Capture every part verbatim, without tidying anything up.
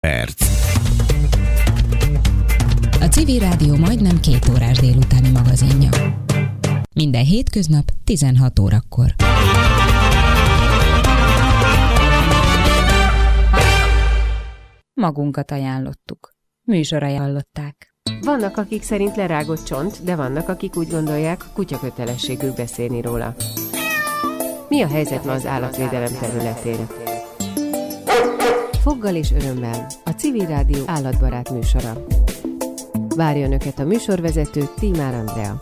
Perc. A Civil Rádió majdnem két órás délutáni magazinja. Minden hétköznap tizenhat órakor. Magunkat ajánlottuk. Műsorai hallották. Vannak, akik szerint lerágott csont, de vannak, akik úgy gondolják, kutya kötelességük beszélni róla. Mi a helyzet ma az állatvédelem területén? Foggal és örömmel a Civil Rádió állatbarát műsora. Várja Önöket a műsorvezető Tímár Andrea.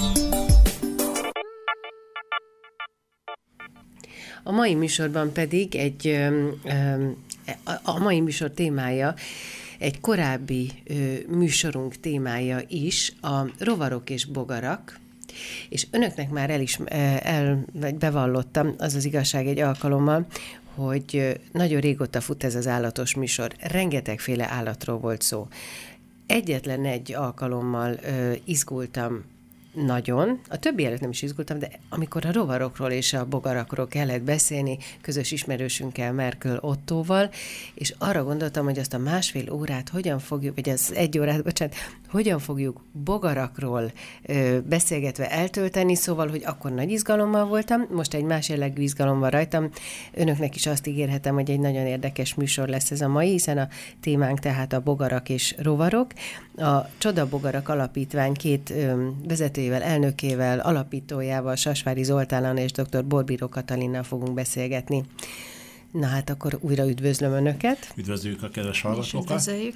A mai műsorban pedig egy, a mai műsor témája egy korábbi műsorunk témája is, a rovarok és bogarak, és önöknek már el is el, vagy bevallottam, az az igazság egy alkalommal, hogy nagyon régóta fut ez az állatos műsor. Rengetegféle állatról volt szó. Egyetlen egy alkalommal ö, izgultam nagyon, a többi előtt nem is izgultam, de amikor a rovarokról és a bogarakról kellett beszélni, közös ismerősünkkel, Merkel Ottóval, és arra gondoltam, hogy azt a másfél órát hogyan fogjuk, vagy az egy órát, bocsánat, hogyan fogjuk bogarakról ö, beszélgetve eltölteni, szóval, hogy akkor nagy izgalommal voltam, most egy más jellegű izgalom van rajtam. Önöknek is azt ígérhetem, hogy egy nagyon érdekes műsor lesz ez a mai, hiszen a témánk tehát a bogarak és rovarok. A Csoda Bogarak Alapítvány két ö, vezetőjével, elnökével, alapítójával, Sasvári Zoltánnal és dr. Borbíró Katalinnal fogunk beszélgetni. Na hát akkor újra üdvözlöm Önöket. Üdvözlőjük a kedves hallgatókat. Üdvözöljük.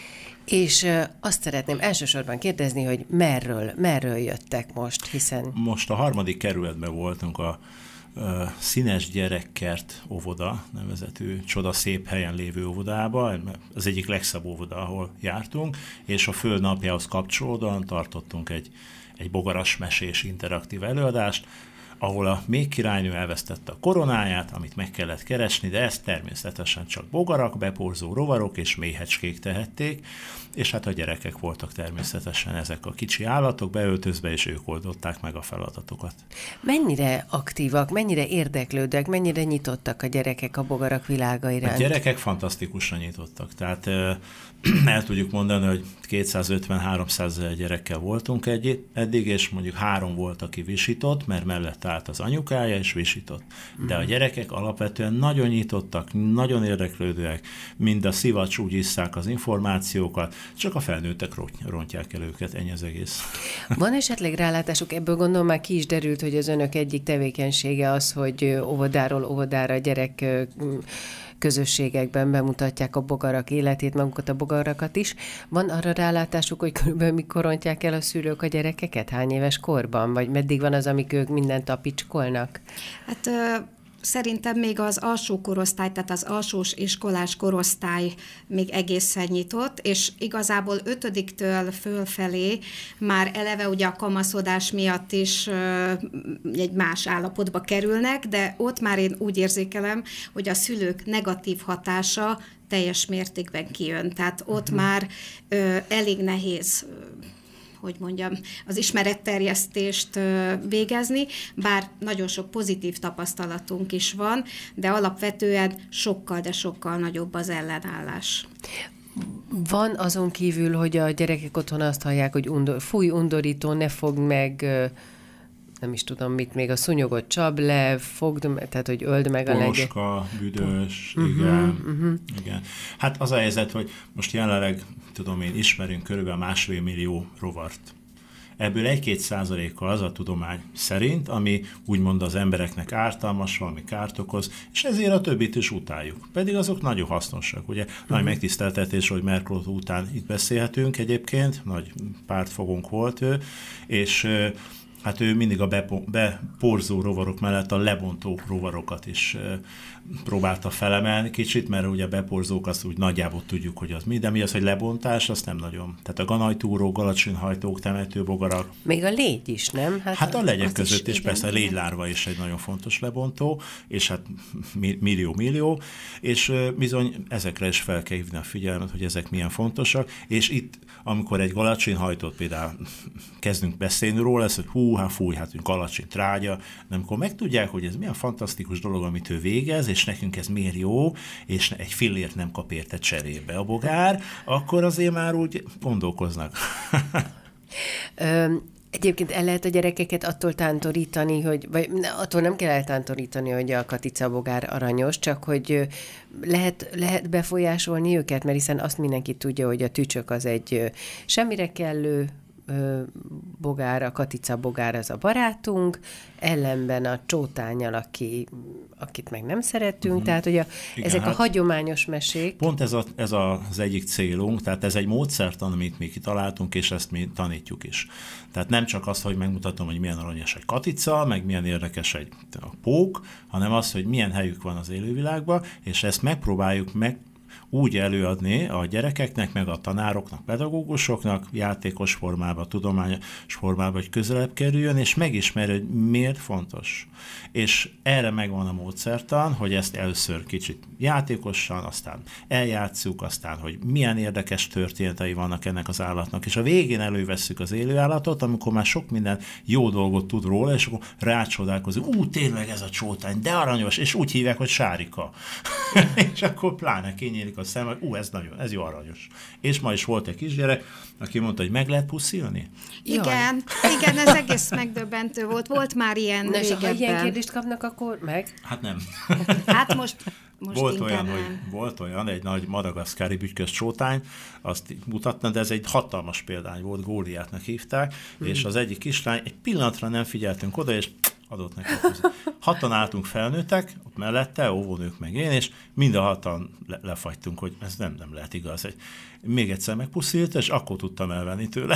És ö, azt szeretném elsősorban kérdezni, hogy merről, merről jöttek most, hiszen... Most a harmadik kerületben voltunk a ö, Színes Gyerekkert óvoda nevezetű csoda szép helyen lévő óvodába, az egyik legszebb óvoda, ahol jártunk, és a Föld napjához kapcsolódóan tartottunk egy, egy bogaras mesés interaktív előadást, ahol a még királynő elvesztette a koronáját, amit meg kellett keresni, de ezt természetesen csak bogarak, beporzó rovarok és méhecskék tehették, és hát a gyerekek voltak természetesen ezek a kicsi állatok beöltözve, és ők oldották meg a feladatokat. Mennyire aktívak, mennyire érdeklődnek, mennyire nyitottak a gyerekek a bogarak világa iránt? A gyerekek fantasztikusan nyitottak, tehát el tudjuk mondani, hogy kétszázötven-háromszáz gyerekkel voltunk egy, eddig, és mondjuk három volt, aki visított, mert mellett állt az anyukája, és visított. De a gyerekek alapvetően nagyon nyitottak, nagyon érdeklődőek, mind a szivacs úgy isszák az információkat, csak a felnőttek rontják el őket, ennyi az egész. Van esetleg rálátásuk, ebből gondolom már ki is derült, hogy az önök egyik tevékenysége az, hogy óvodáról óvodára gyerek közösségekben bemutatják a bogarak életét, magukat a bogarakat is. Van arra rálátásuk, hogy körülbelül mikor rontják el a szülők a gyerekeket? Hány éves korban? Vagy meddig van az, amíg ők mindent tapicskolnak? Hát ö, szerintem még az alsó korosztály, tehát az alsós iskolás korosztály még egészen nyitott, és igazából ötödiktől fölfelé már eleve ugye a kamaszodás miatt is ö, egy más állapotba kerülnek, de ott már én úgy érzékelem, hogy a szülők negatív hatása teljes mértékben kijön. Tehát ott uh-huh. már ö, elég nehéz hogy mondjam, az ismeretterjesztést végezni, bár nagyon sok pozitív tapasztalatunk is van, de alapvetően sokkal, de sokkal nagyobb az ellenállás. Van azon kívül, hogy a gyerekek otthon azt hallják, hogy undor, fúj, undorító, ne fogd meg, nem is tudom mit, még a szúnyogot csapd le, fogd, tehát hogy öld meg a legyen. Poloska, büdös, uh-huh, igen, uh-huh. igen. Hát az a helyzet, hogy most jelenleg, tudom én, ismerünk körülbelül másfél millió rovart. Ebből egy-két százalékkal az a tudomány szerint, ami úgymond az embereknek ártalmas, valami kárt okoz, és ezért a többit is utáljuk. Pedig azok nagyon hasznosak. Ugye uh-huh. nagy megtiszteltetés, hogy Merkel után itt beszélhetünk egyébként, nagy pártfogónk volt ő, és hát ő mindig a bepo- beporzó rovarok mellett a lebontó rovarokat is e, próbálta felemelni kicsit, mert ugye a beporzók azt úgy nagyjából tudjuk, hogy az mi, de mi az, hogy lebontás, azt nem nagyon. Tehát a ganajtúrók, galacsinhajtók, temetőbogarak. Még a légy is, nem? Hát, hát a legyek között is, is persze a légylárva is egy nagyon fontos lebontó, és hát millió-millió, és bizony ezekre is fel kell hívni a figyelmet, hogy ezek milyen fontosak, és itt, amikor egy galacsinhajtót például kezdünk beszélni róla, ez, hogy hú, hú, hát fúj, hát alacsony trágya, de amikor megtudják, hogy ez milyen fantasztikus dolog, amit ő végez, és nekünk ez miért jó, és egy fillért nem kap érte cserébe a bogár, akkor azért már úgy gondolkoznak. Egyébként el lehet a gyerekeket attól tántorítani, hogy, vagy attól nem kell eltántorítani, hogy a katicabogár aranyos, csak hogy lehet, lehet befolyásolni őket, mert hiszen azt mindenki tudja, hogy a tücsök az egy semmire kellő bogár, a katica bogár az a barátunk, ellenben a csótánnyal, aki, akit meg nem szeretünk, uh-huh. tehát hogy a, igen, ezek hát a hagyományos mesék. Pont ez, a, ez az egyik célunk, tehát ez egy módszertan, amit mi kitaláltunk, és ezt mi tanítjuk is. Tehát nem csak azt, hogy megmutatom, hogy milyen aranyos egy katica, meg milyen érdekes egy pók, hanem az, hogy milyen helyük van az élővilágban, és ezt megpróbáljuk meg úgy előadni a gyerekeknek, meg a tanároknak, pedagógusoknak, játékos formában, tudományos formában, hogy közelebb kerüljön, és megismerj, hogy miért fontos. És erre megvan a módszertan, hogy ezt először kicsit játékosan, aztán eljátsszuk, aztán, hogy milyen érdekes történetei vannak ennek az állatnak, és a végén elővesszük az élőállatot, amikor már sok minden jó dolgot tud róla, és akkor rácsodálkozik, ú, tényleg ez a csótány, de aranyos, és úgy hívják, hogy Sárika. És akkor pláne kinyílik a szem, hogy ú, ez nagyon, ez jó aranyos. És ma is volt egy kisgyerek, aki mondta, hogy meg lehet puszilni? Igen, igen, ez egész megdöbbentő volt. Volt már ilyen Na, régebben. és ha ilyen kérdést kapnak, akkor meg? Hát nem. Hát most, most volt olyan, nem. hogy volt olyan, egy nagy madagaszkári bütykös csótány, azt mutatna, de ez egy hatalmas példány volt, Góliátnak hívták, mm. és az egyik kislány, egy pillanatra nem figyeltünk oda, és adott neki. Hatan álltunk felnőttek, ott mellette, óvónők meg én, és mind a hatan le- lefagytunk, hogy ez nem, nem lehet igaz. Egy, még egyszer megpuszílt, és akkor tudtam elvenni tőle.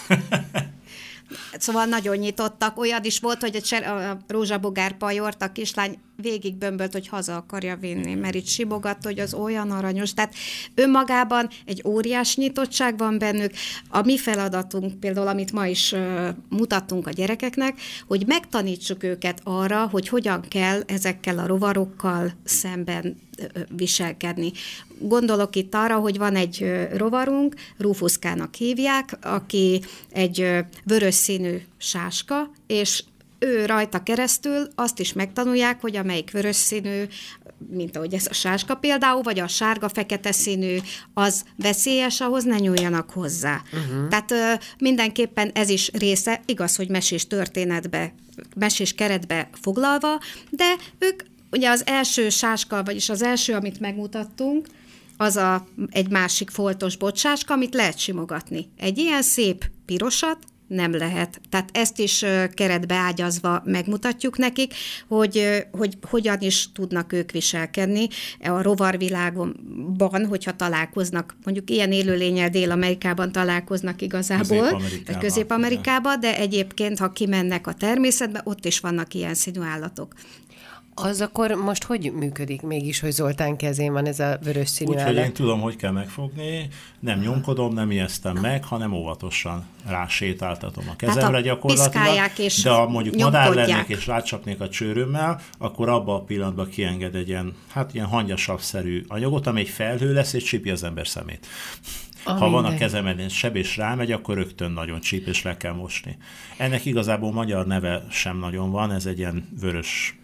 Szóval nagyon nyitottak. Olyan is volt, hogy a, cser- a rózsabogár pajort a kislány végig bömbölt, hogy haza akarja vinni, mert itt sibogatt, hogy az olyan aranyos. Tehát önmagában egy óriás nyitottság van bennük. A mi feladatunk például, amit ma is uh, mutattunk a gyerekeknek, hogy megtanítsuk őket arra, hogy hogyan kell ezekkel a rovarokkal szemben uh, viselkedni. Gondolok itt arra, hogy van egy uh, rovarunk, Rúfuszkának hívják, aki egy uh, vörös színű sáska, és ő rajta keresztül azt is megtanulják, hogy amelyik vörös színű, mint ahogy ez a sáska például, vagy a sárga-fekete színű, az veszélyes, ahhoz ne nyúljanak hozzá. Uh-huh. Tehát ö, mindenképpen ez is része, igaz, hogy mesés történetbe, mesés keretbe foglalva, de ők ugye az első sáska, vagyis az első, amit megmutattunk, az a, egy másik foltos bocsáska, amit lehet simogatni. Egy ilyen szép pirosat nem lehet. Tehát ezt is keretbe ágyazva megmutatjuk nekik, hogy, hogy hogyan is tudnak ők viselkedni a rovarvilágban, hogyha találkoznak, mondjuk ilyen élőlénnyel Dél-Amerikában találkoznak igazából, Közép-Amerikában, Közép-Amerikában, de egyébként, ha kimennek a természetbe, ott is vannak ilyen színű állatok. Az akkor most hogy működik mégis, hogy Zoltán kezén van ez a vörös színű állat? Úgyhogy én tudom, hogy kell megfogni, nem nyomkodom, nem ijesztem meg, hanem óvatosan rásétáltatom a kezemre gyakorlatilag. De ha mondjuk madár lennék és rácsapnék a csőrömmel, akkor abban a pillanatban kienged egy ilyen, hát ilyen hangyasav-szerű anyagot, ami egy felhő lesz, és csípi az ember szemét. A ha minden. Van a kezemben seb és rámegy, akkor rögtön nagyon csíp, és le kell mosni. Ennek igazából magyar neve sem nagyon van, ez egy ilyen vörös,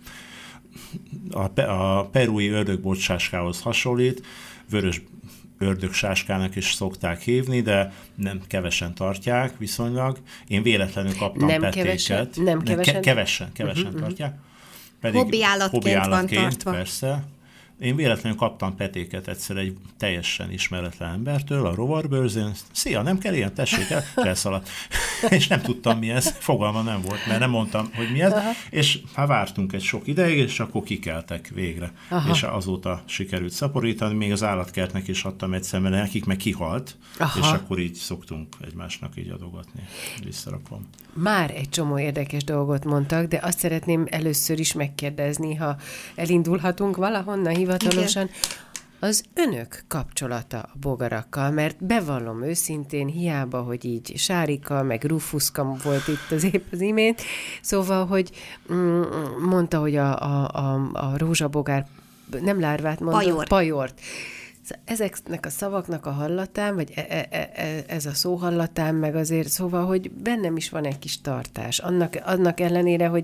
a, a perui ördögboccsáskához hasonlít, vörös ördögsáskának is szokták hívni, de nem kevesen tartják viszonylag. Én véletlenül kaptam nem petéket. Kevesen, nem kevesen? Ke- kevesen, kevesen uh-huh, tartják. Pedig hobbi állatként, hobbi állatként van tartva. Persze. Én véletlenül kaptam petéket egyszer egy teljesen ismeretlen embertől a rovarbőrzén. Szia, nem kell ilyen, tessék el, elszaladt. És nem tudtam, mi ez, fogalma nem volt, mert nem mondtam, hogy mi ez. Aha. És hát vártunk egy sok ideig, és akkor kikeltek végre. Aha. És azóta sikerült szaporítani, még az állatkertnek is adtam egy szemben, nekik meg kihalt, aha, és akkor így szoktunk egymásnak így adogatni. Visszarakom. Már egy csomó érdekes dolgot mondtak, de azt szeretném először is megkérdezni, ha elindulhatunk valahonnan hivatalosan, igen, az önök kapcsolata a bogarakkal, mert bevallom őszintén, hiába, hogy így Sárika, meg Rúfuszka volt itt az épp az imént, szóval, hogy mm, mondta, hogy a, a, a, a rózsabogár, nem lárvát mondta, pajort. pajort. Ezeknek a szavaknak a hallatán, vagy e- e- e- ez a szó hallatán, meg azért szóval, hogy bennem is van egy kis tartás. Annak, annak ellenére, hogy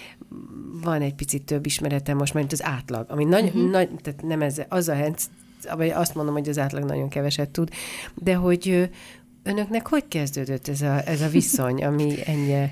van egy picit több ismeretem most, mint az átlag, ami nagy, uh-huh. nagy tehát nem ez, az a henc, vagy azt mondom, hogy az átlag nagyon keveset tud, de hogy önöknek hogy kezdődött ez a, ez a viszony, ami ennyi?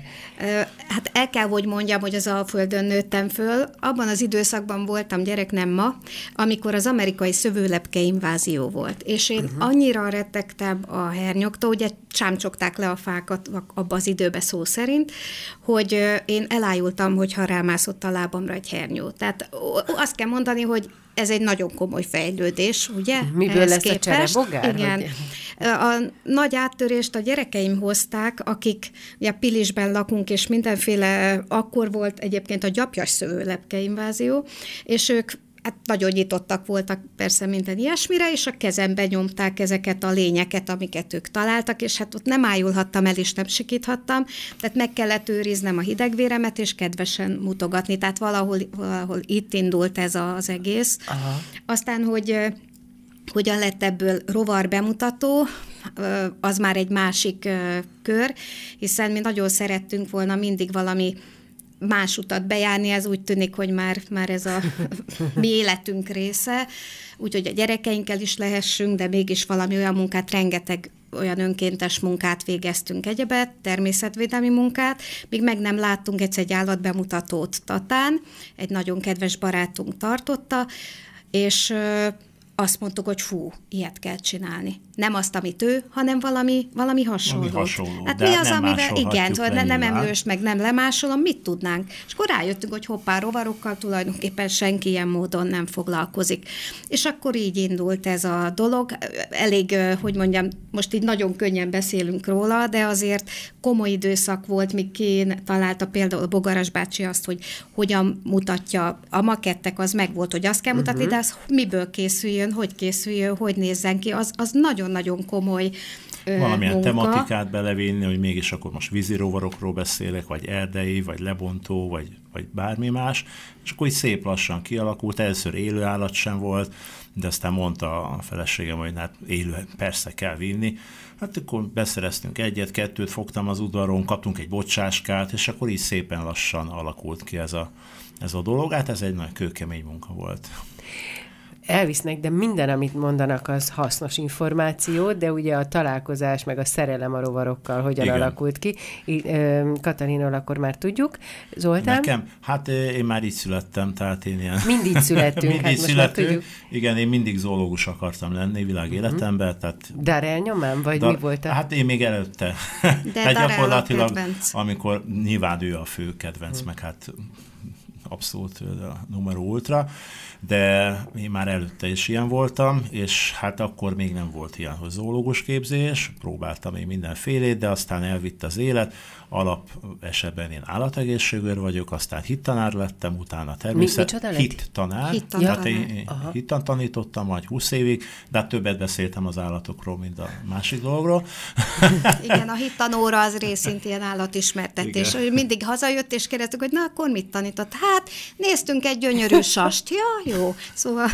Hát el kell, hogy mondjam, hogy az Alföldön nőttem föl. Abban az időszakban voltam gyerek, nem ma, amikor az amerikai szövőlepke invázió volt. És én uh-huh. annyira rettegtem a hernyoktól, ugye csámcsogták le a fákat abban az időben szó szerint, hogy én elájultam, hogyha rámászott a lábamra egy hernyó. Tehát azt kell mondani, hogy ez egy nagyon komoly fejlődés, ugye? Miből ehhez lesz képest. a cserebogár? Igen. Hogy... A nagy áttörést a gyerekeim hozták, akik ugye Pilisben lakunk, és mindenféle, akkor volt egyébként a gyapjas szövőlepke invázió, és ők hát nagyon nyitottak voltak persze minden ilyesmire, és a kezembe nyomták ezeket a lényeket, amiket ők találtak, és hát ott nem ájulhattam el, és nem sikíthattam, tehát meg kellett őriznem a hidegvéremet, és kedvesen mutogatni, tehát valahol, valahol itt indult ez az egész. Aha. Aztán, hogy hogyan lett ebből rovar bemutató, az már egy másik kör, hiszen mi nagyon szerettünk volna mindig valami más utat bejárni, ez úgy tűnik, hogy már, már ez a mi életünk része, úgyhogy a gyerekeinkkel is lehessünk, de mégis valami olyan munkát, rengeteg olyan önkéntes munkát végeztünk egyebet, természetvédelmi munkát, míg meg nem láttunk egyszer egy állatbemutatót Tatán, egy nagyon kedves barátunk tartotta, és azt mondtuk, hogy fú, ilyet kell csinálni. Nem azt, amit ő, hanem valami, valami hasonlót. Valami hasonló. Hát de mi az, nem amivel, igen, le, nem, nem emlőst, meg nem lemásolom, mit tudnánk? És akkor rájöttünk, hogy hoppá, rovarokkal tulajdonképpen senki ilyen módon nem foglalkozik. És akkor így indult ez a dolog. Elég, hogy mondjam, most így nagyon könnyen beszélünk róla, de azért komoly időszak volt, míg ki találta például Bogaras bácsi azt, hogy hogyan mutatja. A makettek az meg volt, hogy azt kell mutatni, uh-huh. de az miből készüljön, hogy készüljön, hogy nézzen ki, az, az nagyon-nagyon komoly ö, valamilyen munka. tematikát belevinni, hogy mégis akkor most vízirovarokról beszélek, vagy erdei, vagy lebontó, vagy, vagy bármi más, és akkor így szép lassan kialakult, először élő állat sem volt, de aztán mondta a feleségem, hogy hát élő, persze kell vinni. Hát akkor beszereztünk egyet, kettőt, fogtam az udvaron, kaptunk egy bocsáskát, és akkor így szépen lassan alakult ki ez a, ez a dolog. Hát ez egy nagy kőkemény munka volt. Elvisznek, de minden, amit mondanak, az hasznos információ, de ugye a találkozás, meg a szerelem a rovarokkal hogyan Igen. alakult ki. Katalinról akkor már tudjuk. Zoltán? Nekem? Hát én már így születtem, tehát én ilyen... Mindig születtünk, mindig hát most már tudjuk. Igen, én mindig zoológus akartam lenni világ életemben, uh-huh. tehát... Darrell nyomán, vagy Dar... mi volt a... Hát én még előtte. De gyakorlatilag, amikor nyilván ő a fő kedvenc, uh-huh. meg hát... abszolút a numero ultra, de én már előtte is ilyen voltam, és hát akkor még nem volt ilyen, hogy zoológus képzés, próbáltam én mindenfélét, de aztán elvitt az élet, alap esetben én állategészségőr vagyok, aztán hittanár lettem, utána természet... Mi, hittanár. Hittanár. Tehát én hittan tanítottam majd húsz évig, de hát többet beszéltem az állatokról, mint a másik dologról. Igen, a hittanóra az részint ilyen állatismertetés. Igen. Mindig hazajött, és kérdeztük, hogy na, akkor mit tanított? Hát, néztünk egy gyönyörű sast. Ja, jó. Szóval...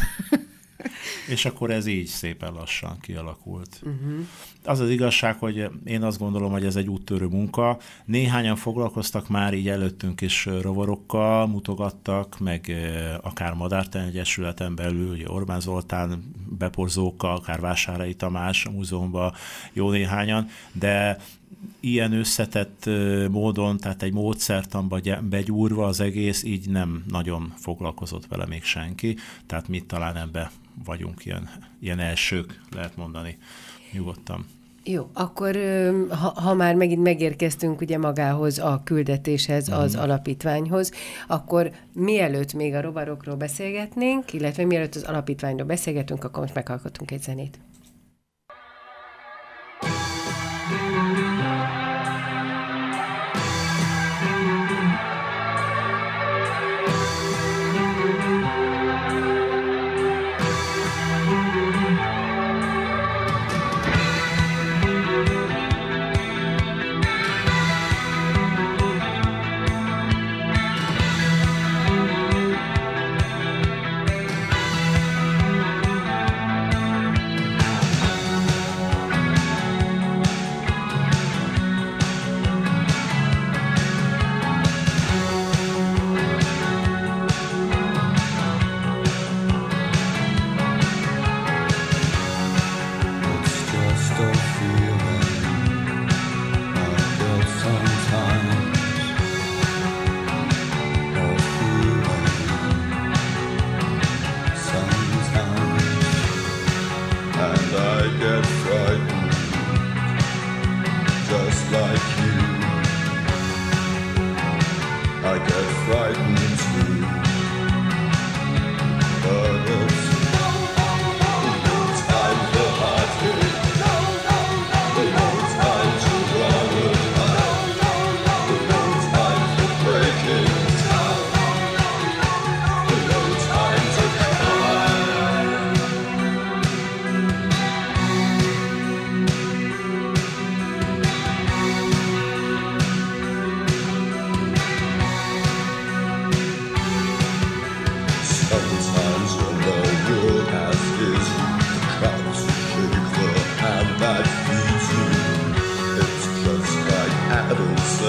És akkor ez így szépen lassan kialakult. Uh-huh. Az az igazság, hogy én azt gondolom, hogy ez egy úttörő munka. Néhányan foglalkoztak már így előttünk is rovarokkal, mutogattak, meg akár Madártani Egyesületen belül, ugye Orbán Zoltán beporzókkal, akár Vásárai Tamás a múzeumban, jó néhányan, de ilyen összetett módon, tehát egy módszertanba begyúrva az egész, így nem nagyon foglalkozott vele még senki, tehát mi talán ebbe vagyunk ilyen, ilyen elsők, lehet mondani nyugodtan. Jó, akkor ha, ha már megint megérkeztünk ugye magához, a küldetéshez, az mm. alapítványhoz, akkor mielőtt még a rovarokról beszélgetnénk, illetve mielőtt az alapítványról beszélgetünk, akkor most meghallgatunk egy zenét.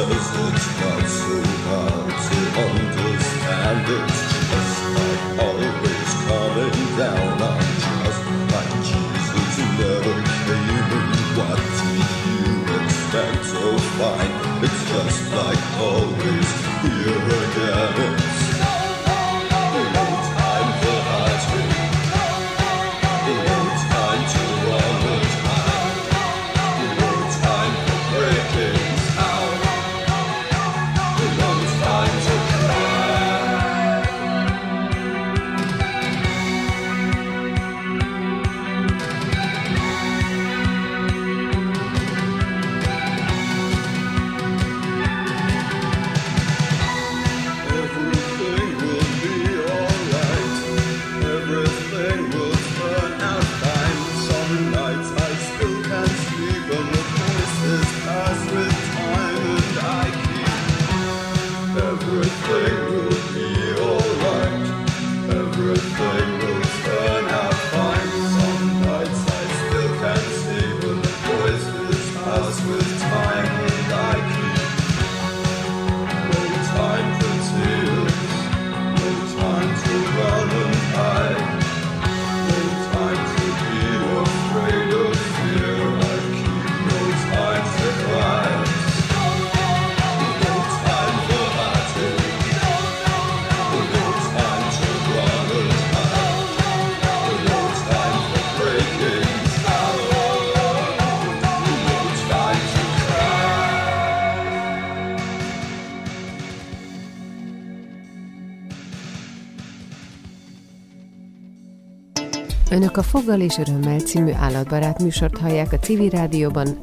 says it's not so hard to understand. It's just like always coming down on just like Jesus never came in. What do you expect to find? It's just like always here again. It's no time for heartache, no time to run and hide, no time for breaking out, no time to Önök a Foggal és Örömmel című állatbarát műsort hallják a Civil Rádióban,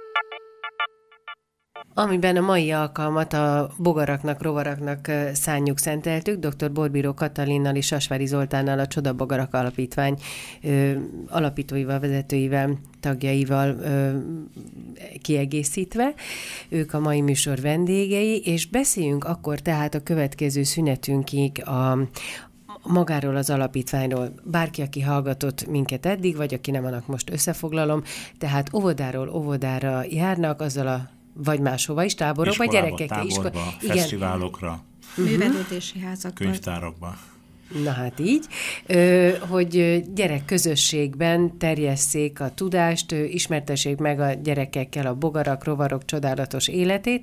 amiben a mai alkalmat a bogaraknak, rovaraknak szánjuk, szenteltük. dr. Borbíró Katalinnal és Sasvári Zoltánnal, a Csoda Bogarak Alapítvány ö, alapítóival, vezetőivel, tagjaival ö, kiegészítve. Ők a mai műsor vendégei, és beszéljünk akkor tehát a következő szünetünkig a magáról az alapítványról. Bárki, aki hallgatott minket eddig, vagy aki nem, annak most összefoglalom, tehát óvodáról óvodára járnak, azzal a vagy máshova is, táborokba, gyerekek, táborba, fesztiválokra, művelődési házakban, könyvtárakba. Na hát így, hogy gyerekközösségben terjesszék a tudást, ismertessék meg a gyerekekkel a bogarak, rovarok csodálatos életét,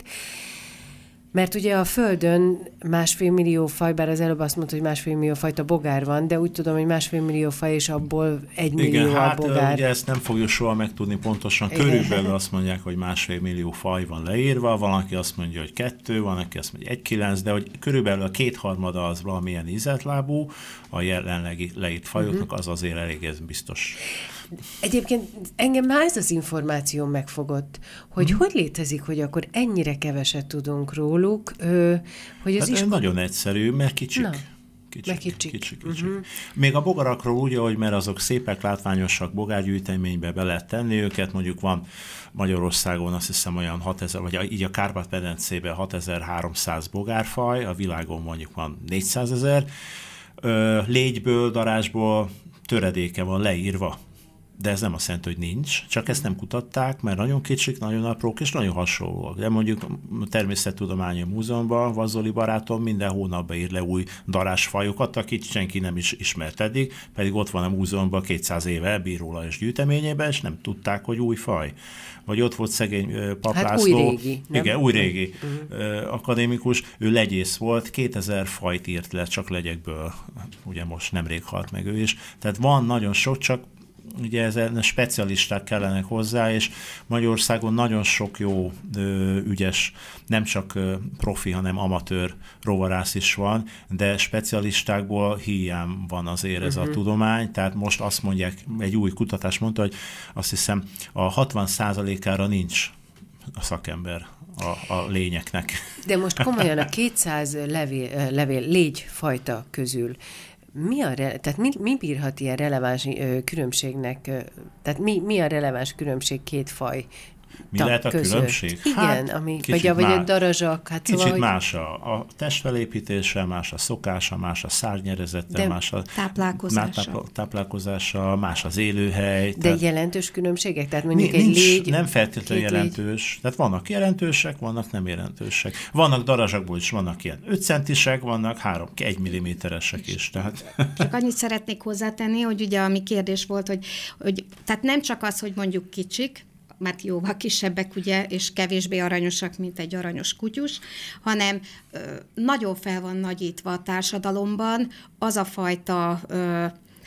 mert ugye a Földön másfél millió faj, bár az előbb azt mondta, hogy másfél millió fajta bogár van, de úgy tudom, hogy másfél millió faj, és abból egy millió Igen, a hát bogár. ugye ezt nem fogjuk soha megtudni pontosan. Igen. Körülbelül azt mondják, hogy másfél millió faj van leírva, van, aki azt mondja, hogy kettő, van, aki azt mondja, egy kilenc, de hogy körülbelül a kétharmada az valamilyen ízeltlábú, a jelenlegi leírt fajoknak, az azért elég ez biztos. Egyébként engem már ez az információ megfogott, hogy hmm. hogy létezik, hogy akkor ennyire keveset tudunk róluk, hogy az hát is... Nagyon egyszerű, mert kicsik. Na. Kicsik, kicsik. kicsik, kicsik. Uh-huh. Még a bogarakról úgy, hogy mert azok szépek, látványosak, bogárgyűjteménybe be lehet tenni őket, mondjuk van Magyarországon azt hiszem olyan hatezer, vagy így a Kárpát-medencében hatezer-háromszáz bogárfaj, a világon mondjuk van négyszázezer, légyből, darásból töredéke van leírva. De ez nem azt jelenti, hogy nincs, csak ezt nem kutatták, mert nagyon kicsik, nagyon aprók és nagyon hasonlóak. De mondjuk a Természettudományi Múzeumban Vazzoli barátom minden hónapban ír le új darásfajokat, akit senki nem is ismert eddig, pedig ott van a múzeumban kétszáz éve bíróla és gyűjteményében, és nem tudták, hogy új faj. Vagy ott volt szegény Pap hát László, új régi, nem? Igen, új régi uh-huh. akadémikus, ő legyész volt, kétezer fajt írt le csak legyekből, ugye most nemrég halt meg ő is. Tehát van nagyon sok, csak ugye ezen specialisták kellenek hozzá, és Magyarországon nagyon sok jó, ügyes, nem csak profi, hanem amatőr rovarász is van, de specialistákból hiány van azért ez uh-huh. a tudomány, tehát most azt mondják, egy új kutatás mondta, hogy azt hiszem a hatvan százalékára nincs a szakember a, a lényeknek. De most komolyan a kétszáz levél, levél légyfajta közül Mi, a, tehát mi, mi bírhat ilyen releváns ö, különbségnek, ö, tehát mi, mi a releváns különbség két faj Mi lehet a között. Különbség? Igen, Hát, ami, vagy, a, vagy a darazsak. Hát kicsit szóval, más a, a testfelépítése, más a szokása, más a szárnyerezete, más a táplálkozása. tápla, táplálkozása, más az élőhely. de tehát jelentős különbségek? Tehát mondjuk nincs, egy légy... nem feltétlenül két jelentős. Légy. Tehát vannak jelentősek, vannak nem jelentősek. Vannak darazsakból is, vannak ilyen öt centisek, vannak három, egy milliméteresek is. Tehát... Csak annyit szeretnék hozzátenni, hogy ugye ami kérdés volt, hogy, hogy tehát nem csak az, hogy mondjuk kicsik, mert jóval kisebbek, ugye, és kevésbé aranyosak, mint egy aranyos kutyus, hanem ö, nagyon fel van nagyítva a társadalomban az a fajta ö,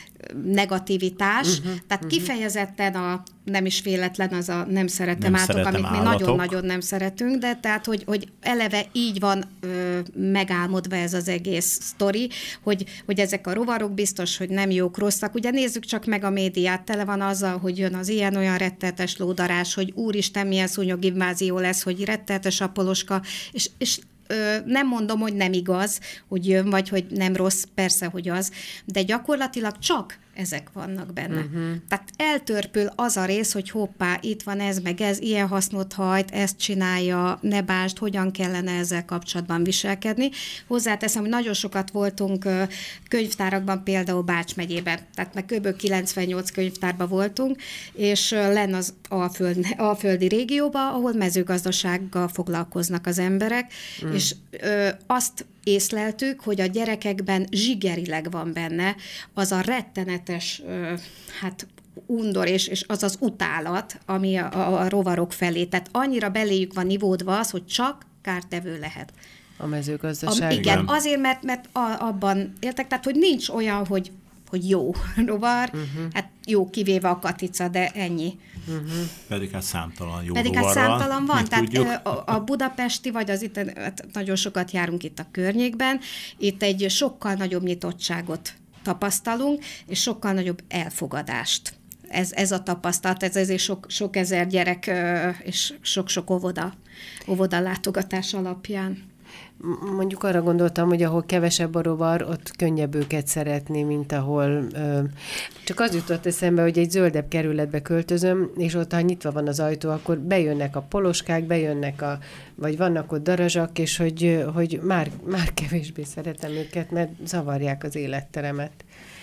negativitás, uh-huh, tehát uh-huh. kifejezetten a nem is véletlen az a nem szeretem nem állatok, szeretem amit mi állatok. nagyon-nagyon nem szeretünk, de tehát, hogy, hogy eleve így van ö, megálmodva ez az egész sztori, hogy, hogy ezek a rovarok biztos, hogy nem jók, rosszak. Ugye nézzük csak meg a médiát, tele van azzal, hogy jön az ilyen-olyan rettenetes lódarás, hogy úristen, milyen szúnyoginvázió lesz, hogy rettenetes apoloska, és, és nem mondom, hogy nem igaz, hogy jön, vagy hogy nem rossz, persze, hogy az, de gyakorlatilag csak ezek vannak benne. Uh-huh. Tehát eltörpül az a rész, hogy hoppá, itt van ez, meg ez, ilyen hasznot hajt, ezt csinálja, ne bánsd, hogyan kellene ezzel kapcsolatban viselkedni. Hozzáteszem, hogy nagyon sokat voltunk könyvtárakban, például Bács megyében, tehát meg kb. kilencvennyolc könyvtárban voltunk, és lenn az Alföld, alföldi régióban, ahol mezőgazdasággal foglalkoznak az emberek, uh-huh. és ö, azt észleltük, hogy a gyerekekben zsigerileg van benne az a rettenetes, hát undor, és, és az az utálat, ami a, a, a rovarok felé. Tehát annyira beléjük van nivódva az, hogy csak kártevő lehet. A mezőgazdaság. A, igen, igen, azért, mert, mert a, abban éltek, tehát hogy nincs olyan, hogy hogy jó rovar, uh-huh. hát jó, kivéve a katica, de ennyi. Uh-huh. Pedig hát számtalan jó Pedig rovar hát számtalan van, tehát van. a, a budapesti, vagy az itt, hát nagyon sokat járunk itt a környékben, itt egy sokkal nagyobb nyitottságot tapasztalunk, és sokkal nagyobb elfogadást. Ez, ez a tapasztalat, ez ezért sok, sok ezer gyerek és sok-sok óvoda, óvoda látogatás alapján. Mondjuk arra gondoltam, hogy ahol kevesebb a rovar, ott könnyebb őket szeretni, mint ahol... Ö, csak az jutott eszembe, hogy egy zöldebb kerületbe költözöm, és ott, ha nyitva van az ajtó, akkor bejönnek a poloskák, bejönnek a... vagy vannak ott darazsak, és hogy, hogy már, már kevésbé szeretem őket, mert zavarják az életteremet.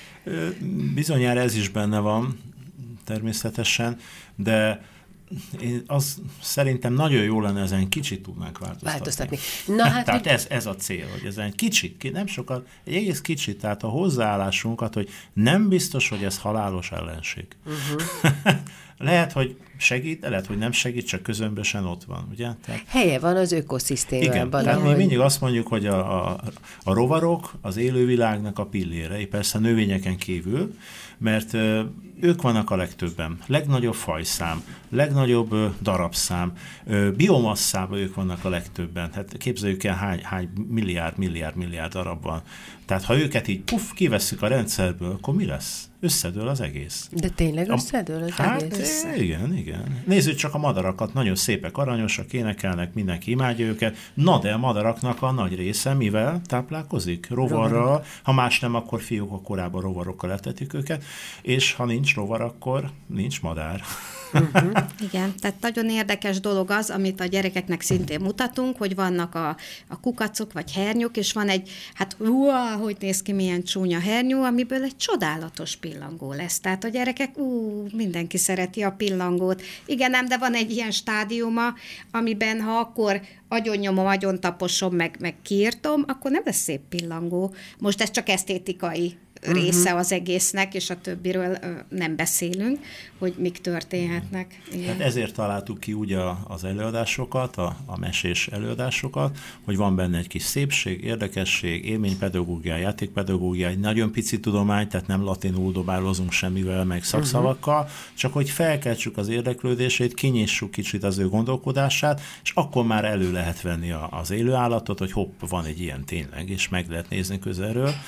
Bizonyára ez is benne van, természetesen, de én az szerintem nagyon jó lenne, ezen kicsit tudnánk változtatni. Változtatni. Na, hát tehát ez, ez a cél, hogy ezen kicsit, nem sokat, egy egész kicsit, tehát a hozzáállásunkat, hogy nem biztos, hogy ez halálos ellenség. Uh-huh. Lehet, hogy segít, de lehet, hogy nem segít, csak közömbösen ott van, ugye? Tehát, helye van az ökoszisztémában. Igen, tehát mi mindig azt mondjuk, hogy a, a, a rovarok az élővilágnak a pillérei, persze növényeken kívül, mert ö, ők vannak a legtöbben, legnagyobb fajszám, legnagyobb ö, darabszám, ö, biomasszában ők vannak a legtöbben. Hát képzeljük el, hány, hány milliárd, milliárd, milliárd darab van. Tehát ha őket így puff, kivesszük a rendszerből, akkor mi lesz? Összedől az egész. De tényleg összedől az hát, egész? Hát igen, igen. Nézzük csak a madarakat, nagyon szépek, aranyosak, énekelnek, mindenki imádja őket. Na de a madaraknak a nagy része mivel táplálkozik? Rovarral. Rovarok. Ha más nem, akkor fiúk a korábban rovarokkal etetik őket, és ha nincs rovar, akkor nincs madár. Uh-huh. Igen, tehát nagyon érdekes dolog az, amit a gyerekeknek szintén mutatunk, hogy vannak a, a kukacok vagy hernyók, és van egy, hát uá, hogy néz ki, milyen csúnya hernyó, amiből egy csodálatos pillangó lesz. Tehát a gyerekek, ú, mindenki szereti a pillangót. Igen, nem, de van egy ilyen stádiuma, amiben ha akkor agyonnyomom, agyontaposom, meg, meg kiírtom, akkor nem lesz szép pillangó. Most ez csak esztétikai része uh-huh. az egésznek, és a többiről ö, nem beszélünk, hogy mik történhetnek. Tehát ezért találtuk ki úgy a, az előadásokat, a, a mesés előadásokat, hogy van benne egy kis szépség, érdekesség, élménypedagógia, játékpedagógia, egy nagyon pici tudomány, tehát nem latinul dobálozunk semmivel, meg szakszavakkal, uh-huh. csak hogy felkeltsük az érdeklődését, kinyissuk kicsit az ő gondolkodását, és akkor már elő lehet venni a, az élő állatot, hogy hopp, van egy ilyen tényleg, és meg lehet nézni közelről.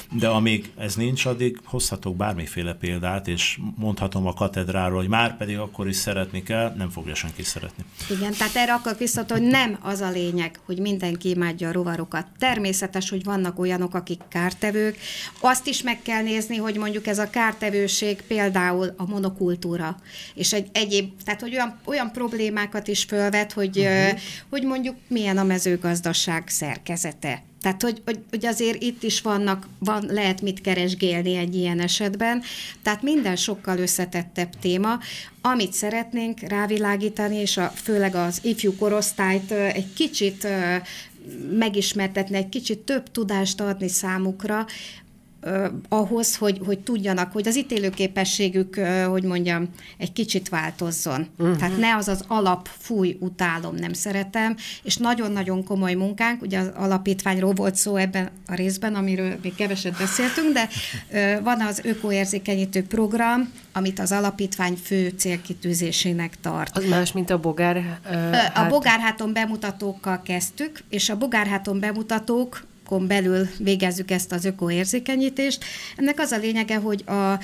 De amíg ez nincs, addig hozhatok bármiféle példát, és mondhatom a katedráról, hogy már pedig akkor is szeretni kell, nem fogja senki szeretni. Igen, tehát erre akarok visszatérni, hogy nem az a lényeg, hogy mindenki imádja a rovarokat. Természetes, hogy vannak olyanok, akik kártevők. Azt is meg kell nézni, hogy mondjuk ez a kártevőség például a monokultúra, és egy egyéb, tehát hogy olyan, olyan problémákat is fölvet, hogy, uh-huh. hogy mondjuk milyen a mezőgazdaság szerkezete. Tehát, hogy, hogy, hogy azért itt is vannak, van, lehet mit keresgélni egy ilyen esetben, tehát minden sokkal összetettebb téma. Amit szeretnénk rávilágítani, és a, főleg az ifjú korosztályt egy kicsit megismertetni, egy kicsit több tudást adni számukra, Uh, ahhoz, hogy, hogy tudjanak, hogy az ítélőképességük, uh, hogy mondjam, egy kicsit változzon. Uh-huh. Tehát ne az az alap, fúj, utálom, nem szeretem, és nagyon-nagyon komoly munkánk, ugye az alapítványról volt szó ebben a részben, amiről még keveset beszéltünk, de uh, van az ökoérzékenyítő program, amit az alapítvány fő célkitűzésének tart. Az más, mint a bogár uh, A hát... bogárháton bemutatókkal kezdtük, és a bogárháton bemutatók belül végezzük ezt az ökoérzékenyítést. Ennek az a lényege, hogy a,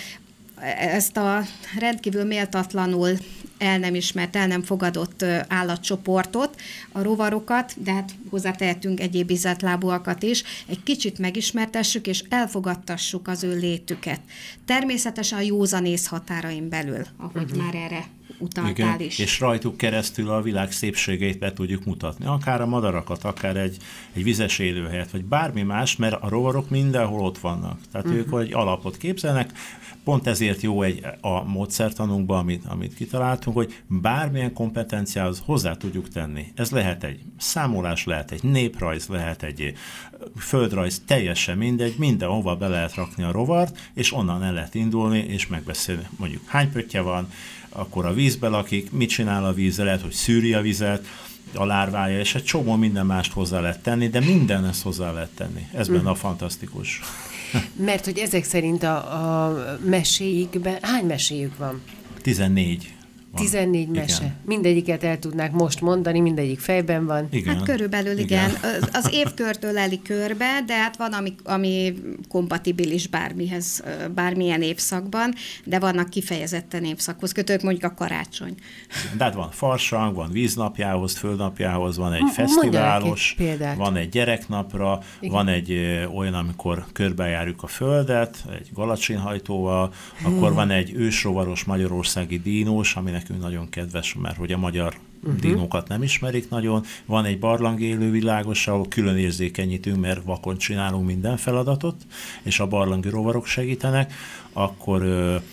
ezt a rendkívül méltatlanul el nem ismert, el nem fogadott állatcsoportot, a rovarokat, de hát hozzátehetünk egyéb izzadlábúakat is, egy kicsit megismertessük és elfogadtassuk az ő létüket. Természetesen a józanész határain belül, ahogy uh-huh. már erre utaltál igen, is. És rajtuk keresztül a világ szépségeit be tudjuk mutatni. Akár a madarakat, akár egy, egy vizes élőhelyet, vagy bármi más, mert a rovarok mindenhol ott vannak. Tehát uh-huh. ők egy alapot képzelnek. Pont ezért jó egy a módszertanunkban, amit, amit kitaláltunk, hogy bármilyen kompetenciához hozzá tudjuk tenni. Ez lehet egy számolás, lehet egy néprajz, lehet egy földrajz, teljesen mindegy, mindenhova be lehet rakni a rovart, és onnan el lehet indulni, és megbeszélni, mondjuk hány pöttye van, akkor a vízbe lakik, mit csinál a vízzel, lehet, hogy szűri a vizet, a lárvája, és egy csomó minden mást hozzá lehet tenni, de minden ezt hozzá lehet tenni. Ez benne a fantasztikus. Mert hogy ezek szerint a, a meséikben, hány meséjük van? tizennégy. Van. tizennégy mese. Igen. Mindegyiket el tudnák most mondani, mindegyik fejben van. Igen. Hát körülbelül igen. igen. Az évkörtől eli körbe, de hát van, ami, ami kompatibilis bármihez, bármilyen évszakban, de vannak kifejezetten évszakhoz kötők, mondjuk a karácsony. De hát van farsang, van víznapjához, földnapjához, van egy fesztiválos, egy van egy gyereknapra, igen. van egy ö, olyan, amikor körbejárjuk a földet, egy galacsinhajtóval, hmm. akkor van egy ősrovaros magyarországi dínós, aminek nekünk nagyon kedves, mert hogy a magyar uh-huh. dinókat nem ismerik nagyon. Van egy barlang élővilágos, ahol külön érzékenyítünk, mert vakon csinálunk minden feladatot, és a barlangi rovarok segítenek. Akkor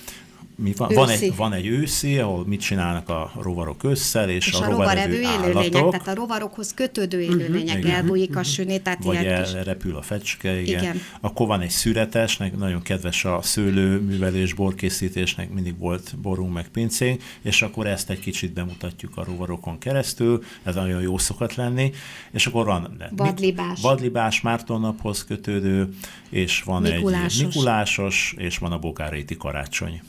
mi van? Van, egy, van egy őszi, ahol mit csinálnak a rovarok ősszel, és, és a, a rovarevő élőlények, tehát a rovarokhoz kötődő élőlények uh-huh. elbújik a süné, tehát vagy elrepül a fecske, igen. igen. Akkor van egy szüretesnek, nagyon kedves a szőlőművelés, borkészítésnek, mindig volt borunk meg pincénk, és akkor ezt egy kicsit bemutatjuk a rovarokon keresztül, ez nagyon jó szokott lenni, és akkor van vadlibás, vadlibás Mártonnaphoz kötődő, és van Mikulásos. egy Mikulásos, és van a bogáréti karácsony.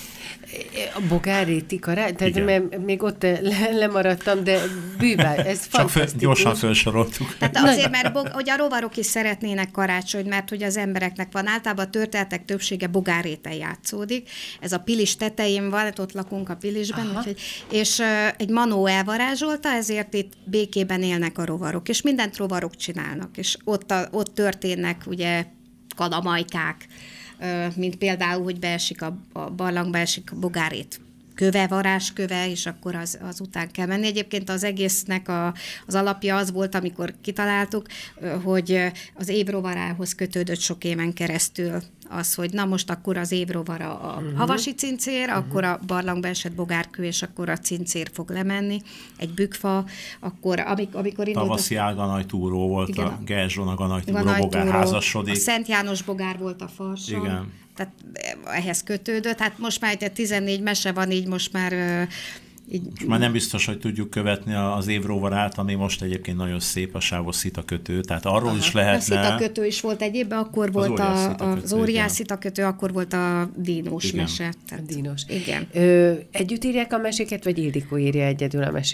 A bogáréti karácsony? Tehát mert még ott le, lemaradtam, de bűvá, ez fantasztikus. Föl, gyorsan felsoroltuk. Tehát azért, mert bog, hogy a rovarok is szeretnének karácsonyt, mert hogy az embereknek van általában a történetek többsége bogáréten játszódik. Ez a Pilis tetején van, ott lakunk a Pilisben, úgyhogy, és uh, egy manó elvarázsolta, ezért itt békében élnek a rovarok, és mindent rovarok csinálnak, és ott, a, ott történnek ugye kadamajkák, mint például, hogy beesik a, a barlangba, esik a bogárét köve, varázsköve, és akkor az, az után kell menni. Egyébként az egésznek a, az alapja az volt, amikor kitaláltuk, hogy az évrovarához kötődött sok éven keresztül az, hogy na most akkor az évrovara a uh-huh. havasi cincér, uh-huh. akkor a barlangba esett bogárkő, és akkor a cincér fog lemenni, egy bükkfa, akkor amikor, amikor indult... Tavaszi áganajtúró volt, igen, a Gerzson a ganajtúró, bogár házasodik. A Szent János bogár volt a farson. Igen. Tehát ehhez kötődött. Hát most már egy tizennégy mese van, így most már... Így... Most már nem biztos, hogy tudjuk követni az évrovarát, ami most egyébként nagyon szép, a sávos szitakötő, tehát arról aha, is lehetne... A szitakötő is volt egyébben, akkor volt a, az óriás szitakötő, akkor volt a dínós igen. mese. Tehát, a dínós. Igen. Ö, együtt írják a meséket, vagy Ildikó írja egyedül a meséket?